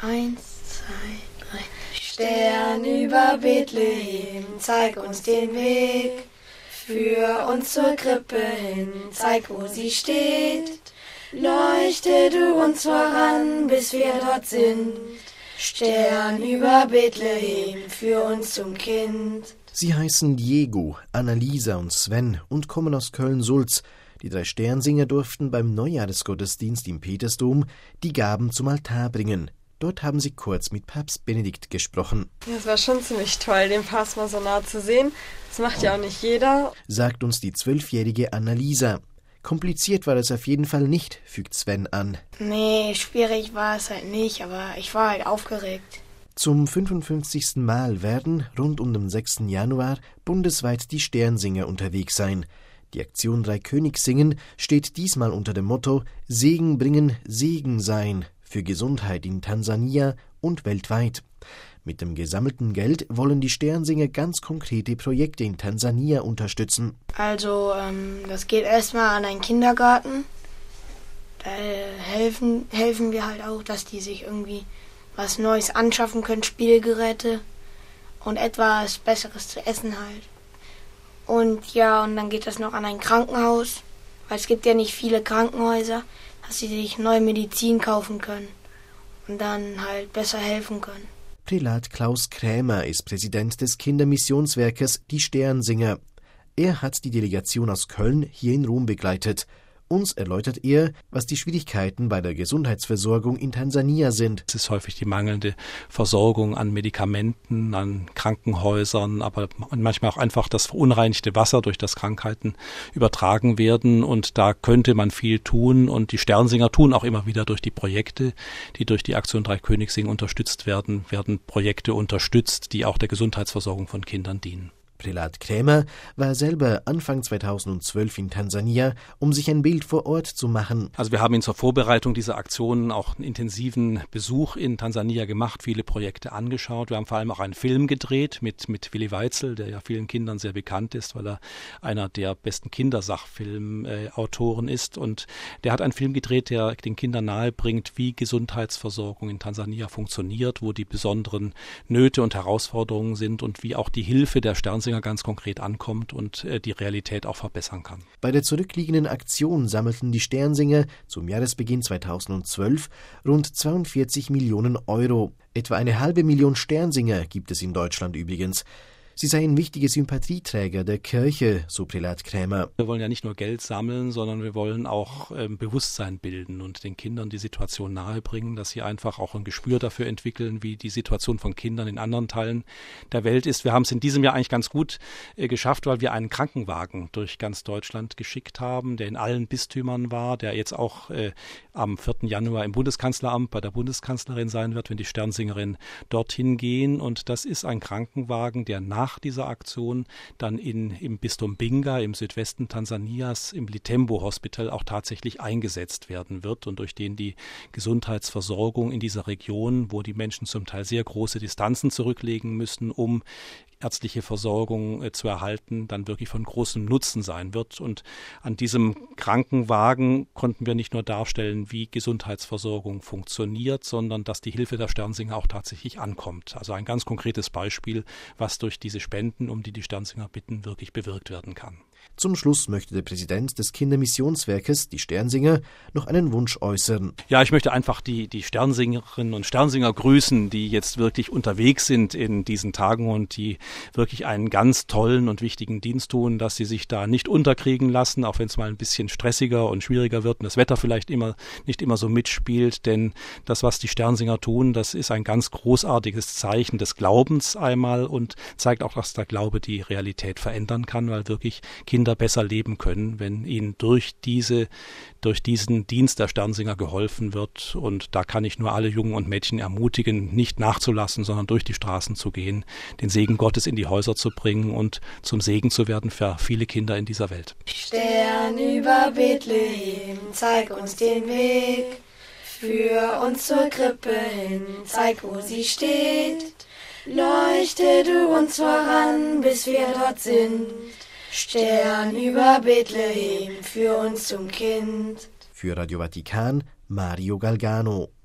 1, 2, 3. Stern über Bethlehem, zeig uns den Weg. Führ uns zur Krippe hin, zeig, wo sie steht. Leuchte du uns voran, bis wir dort sind. Stern über Bethlehem, führ uns zum Kind. Sie heißen Diego, Annalisa und Sven und kommen aus Köln-Sulz. Die 3 Sternsinger durften beim Neujahresgottesdienst im Petersdom die Gaben zum Altar bringen. Dort haben sie kurz mit Papst Benedikt gesprochen. Ja, es war schon ziemlich toll, den Papst mal so nah zu sehen. Das macht ja auch nicht jeder. Sagt uns die 12-jährige Annalisa. Kompliziert war es auf jeden Fall nicht, fügt Sven an. Nee, schwierig war es halt nicht, aber ich war halt aufgeregt. Zum 55. Mal werden rund um den 6. Januar bundesweit die Sternsinger unterwegs sein. Die Aktion Dreikönigssingen steht diesmal unter dem Motto Segen bringen, Segen sein für Gesundheit in Tansania und weltweit. Mit dem gesammelten Geld wollen die Sternsinger ganz konkrete Projekte in Tansania unterstützen. Also, das geht erstmal an einen Kindergarten. Da helfen wir halt auch, dass die sich irgendwie was Neues anschaffen können, Spielgeräte und etwas Besseres zu essen halt. Und ja, und dann geht das noch an ein Krankenhaus, weil es gibt ja nicht viele Krankenhäuser, dass sie sich neue Medizin kaufen können und dann halt besser helfen können. Prälat Klaus Krämer ist Präsident des Kindermissionswerkes Die Sternsinger. Er hat die Delegation aus Köln hier in Rom begleitet. Uns erläutert er, was die Schwierigkeiten bei der Gesundheitsversorgung in Tansania sind. Es ist häufig die mangelnde Versorgung an Medikamenten, an Krankenhäusern, aber manchmal auch einfach das verunreinigte Wasser, durch das Krankheiten übertragen werden. Und da könnte man viel tun. Und die Sternsinger tun auch immer wieder durch die Projekte, die durch die Aktion Dreikönigssingen unterstützt werden Projekte unterstützt, die auch der Gesundheitsversorgung von Kindern dienen. Prälat Krämer war selber Anfang 2012 in Tansania, um sich ein Bild vor Ort zu machen. Also wir haben ihn zur Vorbereitung dieser Aktionen auch einen intensiven Besuch in Tansania gemacht, viele Projekte angeschaut. Wir haben vor allem auch einen Film gedreht mit Willi Weitzel, der ja vielen Kindern sehr bekannt ist, weil er einer der besten Kindersachfilmautoren ist. Und der hat einen Film gedreht, der den Kindern nahebringt, wie Gesundheitsversorgung in Tansania funktioniert, wo die besonderen Nöte und Herausforderungen sind und wie auch die Hilfe der Sternsinger ganz konkret ankommt und die Realität auch verbessern kann. Bei der zurückliegenden Aktion sammelten die Sternsinger zum Jahresbeginn 2012 rund 42 Millionen Euro. Etwa 500.000 Sternsinger gibt es in Deutschland übrigens. Sie seien wichtige Sympathieträger der Kirche, so Prälat Krämer. Wir wollen ja nicht nur Geld sammeln, sondern wir wollen auch Bewusstsein bilden und den Kindern die Situation nahebringen, dass sie einfach auch ein Gespür dafür entwickeln, wie die Situation von Kindern in anderen Teilen der Welt ist. Wir haben es in diesem Jahr eigentlich ganz gut geschafft, weil wir einen Krankenwagen durch ganz Deutschland geschickt haben, der in allen Bistümern war, der jetzt auch am 4. Januar im Bundeskanzleramt bei der Bundeskanzlerin sein wird, wenn die Sternsingerin dorthin gehen. Und das ist ein Krankenwagen, der nach dieser Aktion dann im Bistum Mbinga im Südwesten Tansanias im Litembo Hospital auch tatsächlich eingesetzt werden wird und durch den die Gesundheitsversorgung in dieser Region, wo die Menschen zum Teil sehr große Distanzen zurücklegen müssen, um ärztliche Versorgung zu erhalten, dann wirklich von großem Nutzen sein wird. Und an diesem Krankenwagen konnten wir nicht nur darstellen, wie Gesundheitsversorgung funktioniert, sondern dass die Hilfe der Sternsinger auch tatsächlich ankommt. Also ein ganz konkretes Beispiel, was durch diese Spenden, um die Sternsinger bitten, wirklich bewirkt werden kann. Zum Schluss möchte der Präsident des Kindermissionswerkes, die Sternsinger, noch einen Wunsch äußern. Ja, ich möchte einfach die Sternsingerinnen und Sternsinger grüßen, die jetzt wirklich unterwegs sind in diesen Tagen und die wirklich einen ganz tollen und wichtigen Dienst tun, dass sie sich da nicht unterkriegen lassen, auch wenn es mal ein bisschen stressiger und schwieriger wird und das Wetter vielleicht nicht immer so mitspielt, denn das, was die Sternsinger tun, das ist ein ganz großartiges Zeichen des Glaubens einmal und zeigt auch, dass der Glaube die Realität verändern kann, weil wirklich Kinder besser leben können, wenn ihnen durch diesen Dienst der Sternsinger geholfen wird. Und da kann ich nur alle Jungen und Mädchen ermutigen, nicht nachzulassen, sondern durch die Straßen zu gehen, den Segen Gottes in die Häuser zu bringen und zum Segen zu werden für viele Kinder in dieser Welt. Stern über Bethlehem, zeig uns den Weg, führ uns zur Krippe hin, zeig, wo sie steht. Leuchte du uns voran, bis wir dort sind. Stern über Bethlehem, führ uns zum Kind. Für Radio Vatikan, Mario Galgano.